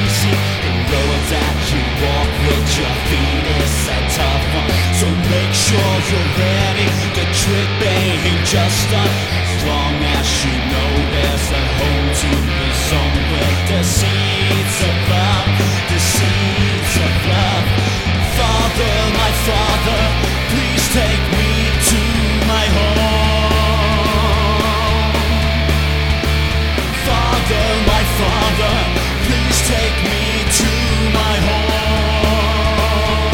easy. The road that you walk with your feet is a tough one, so make sure you're ready. The trip ain't just done, as long as you know there's a home to be somewhere. The seeds of love, the seeds of love. Father, my Father, please take me to my home. Father, my Father, please take me to my home.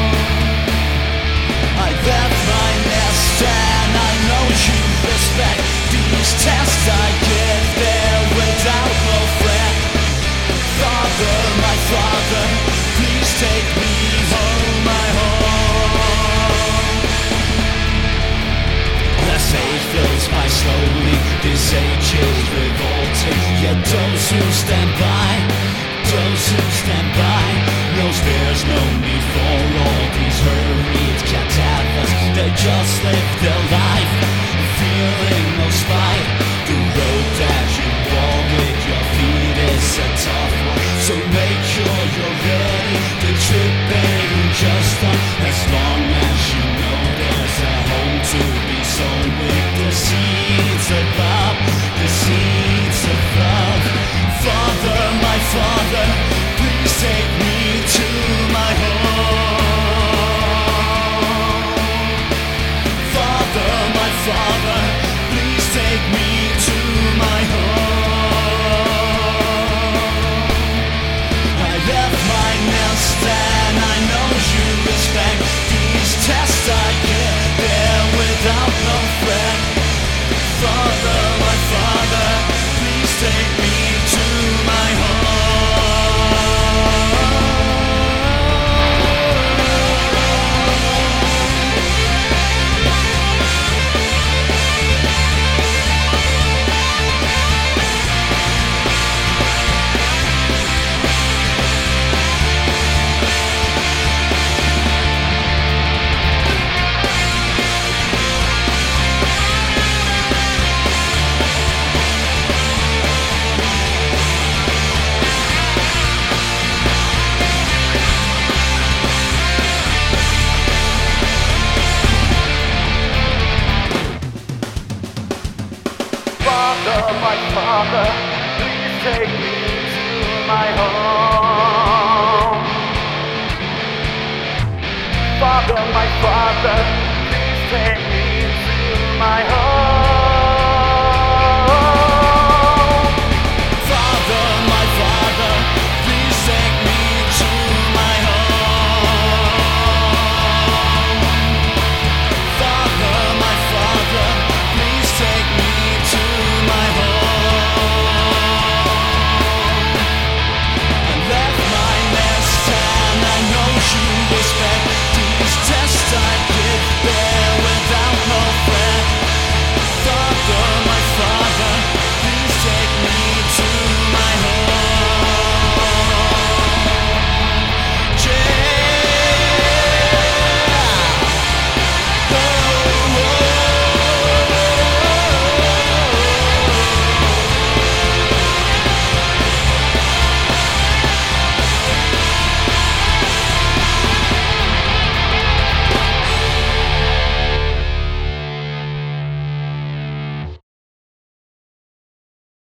I left my nest and I know you respect these tests I give there without no fret. Father, my Father, please take me home, my home. As age fills by slowly, this age is revolting. Yet those who stand by, those who stand by, knows there's no need for all these hurried cadavers. They just live their life, feeling no spite. The road that you walk with your feet is a tough one, so make sure you're ready. The trip ain't just done, as long as you know there's a home to be sown with the seeds of love, the seeds of love. Father, my Father, please take me to my home. Father, my Father, please take me to my home. I left my nest and I know you respect these tests I get there without no fret. Father, my Father, please take me to my home. Father, my Father, please take me to my home. Father, my Father, please take me to my home.